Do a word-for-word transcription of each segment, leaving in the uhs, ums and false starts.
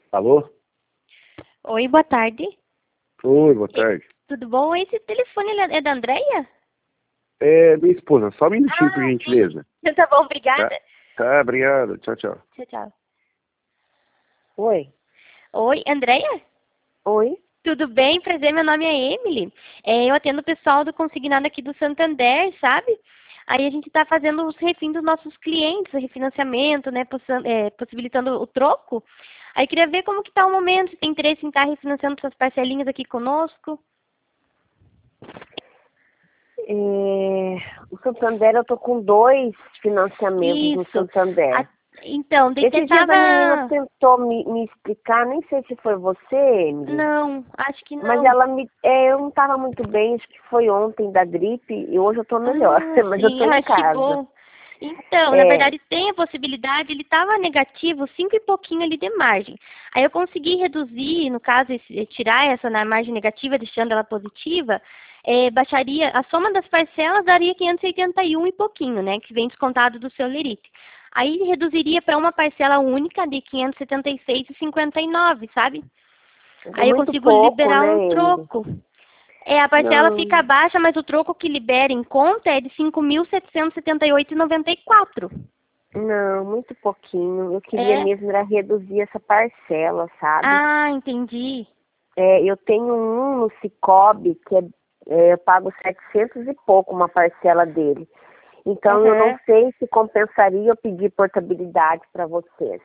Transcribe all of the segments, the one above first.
Alô? Oi, boa tarde. Oi, boa tarde. Tudo bom? Esse telefone ele é é da Andréia? É minha esposa, só um minutinho, por Ah, gentileza. sim. Tá bom, Tá? obrigada. Tá, obrigado. Tchau, tchau. Tchau, tchau. Oi. Oi, Andréia? Oi. Tudo bem? Prazer, meu nome é Emily. É, eu atendo o pessoal do consignado aqui do Santander, sabe? Aí a gente está fazendo os refins dos nossos clientes, o refinanciamento, né? possan- é, possibilitando o troco. Aí queria ver como que tá o momento, se tem interesse em estar refinanciando suas parcelinhas aqui conosco. É, o Santander, eu tô com dois financiamentos no Isso. Santander. A- Então, daí você Esses dias a menina tava... tentou me, me explicar, nem sei se foi você, Emily, Não, acho que mas não. ela me. É, eu não estava muito bem, acho que foi ontem da gripe e hoje eu tô melhor, Ah, mas eu sim, tô em ah, que casa. bom. Então, na É, verdade, tem a possibilidade, ele estava negativo, cinco e pouquinho ali de margem. Aí eu consegui reduzir, no caso, esse- tirar essa na margem negativa, deixando ela positiva, eh, baixaria, a soma das parcelas daria quinhentos e oitenta e um e pouquinho, né, que vem descontado do seu Lerite. Aí reduziria para uma parcela única de quinhentos e setenta e seis e cinquenta e nove, sabe? é Aí eu muito consigo pouco, liberar né, um Emily? troco. É, a parcela fica Não, baixa, mas o troco que libera em conta é de cinco mil setecentos e setenta e oito reais e noventa e quatro centavos. não, muito pouquinho. Eu queria É. mesmo era reduzir essa parcela, sabe? Ah, entendi. É, eu tenho um no Cicobi que é, é, eu pago setecentos e pouco uma parcela dele. Então eu não Aham. sei se compensaria eu pedir portabilidade para vocês.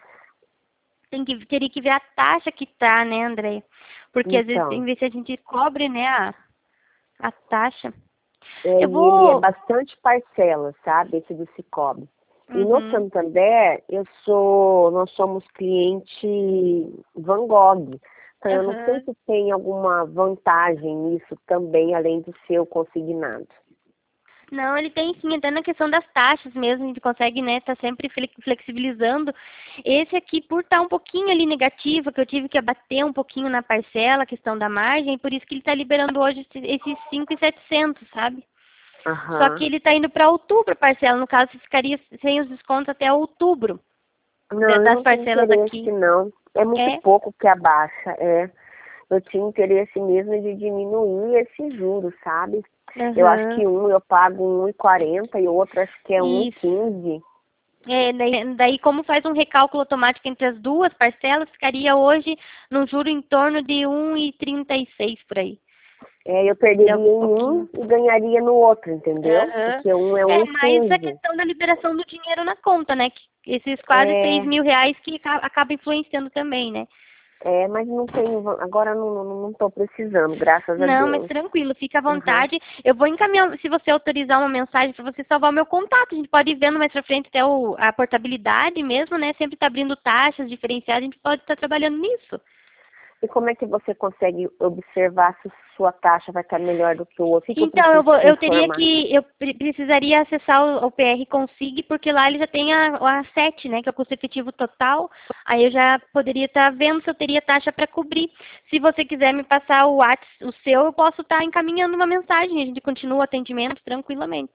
Tem que, teria que ver a taxa que tá, né, André? Porque às vezes tem Então, que ver se a gente cobre, né, a, a taxa. é, Eu e ele é vou. bastante parcela, sabe? Esse do Cicobi. E no Uhum. Santander, eu sou, nós somos cliente Van Gogh. Então eu não sei Aham. se tem alguma vantagem nisso também, além do seu consignado. Não, ele tem sim, até na questão das taxas mesmo, a gente consegue, né, tá sempre fle- flexibilizando. Esse aqui, por estar um pouquinho ali negativo, que eu tive que abater um pouquinho na parcela, a questão da margem, por isso que ele está liberando hoje esse- esses cinco mil e setecentos, sabe? Só que Aham. ele está indo para outubro a parcela, no caso, ficaria sem os descontos até outubro da- Não, eu das não tenho parcelas interesse, aqui. não. É muito É? pouco que abaixa, é. Eu tinha interesse mesmo de diminuir esse juro, sabe? Eu acho Aham. que um eu pago um e quarenta e o outro acho que é um e Isso. quinze. É, daí, daí, como faz um recálculo automático entre as duas parcelas, ficaria hoje num juro em torno de um e trinta e seis por aí. É, eu Deu perderia um em um pouquinho. e ganharia no outro, entendeu? Aham. Porque um é um É e mais a quinze. questão da liberação do dinheiro na conta, né? Que esses quase seis É, mil reais que aca- acaba influenciando também, né? é, mas não tenho, agora não, não, não tô precisando, graças a Não, mas Deus. tranquilo, fica à Aham. vontade. Eu vou encaminhar, se você autorizar uma mensagem para você salvar o meu contato. A gente pode ir vendo mais pra frente até o, a portabilidade mesmo, né? Sempre tá abrindo taxas diferenciadas, a gente pode estar trabalhando nisso. E como é que você consegue observar se sua taxa vai estar melhor do que o outro? O que, que eu Então, eu, preciso vou, te eu teria informar? que, eu pre- precisaria acessar o, o P R Consig, porque lá ele já tem a, a sete, né, que é o custo efetivo total. Aí eu já poderia estar vendo se eu teria taxa para cobrir. Se você quiser me passar o WhatsApp, o seu, eu posso estar encaminhando uma mensagem. A gente continua o atendimento tranquilamente.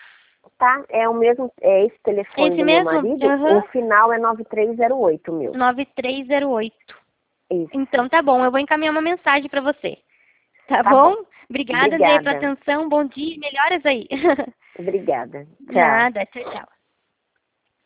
Tá? É o mesmo, é esse telefone Esse do meu mesmo? marido? O Aham. final é nove três zero oito, meu. nove três zero oito. Isso. Então tá bom, eu vou encaminhar uma mensagem para você. Tá Tá bom. bom? Obrigada, Andrei, pela Obrigada. atenção. Bom dia e melhoras aí. Obrigada. Tchau. Nada, tchau, tchau.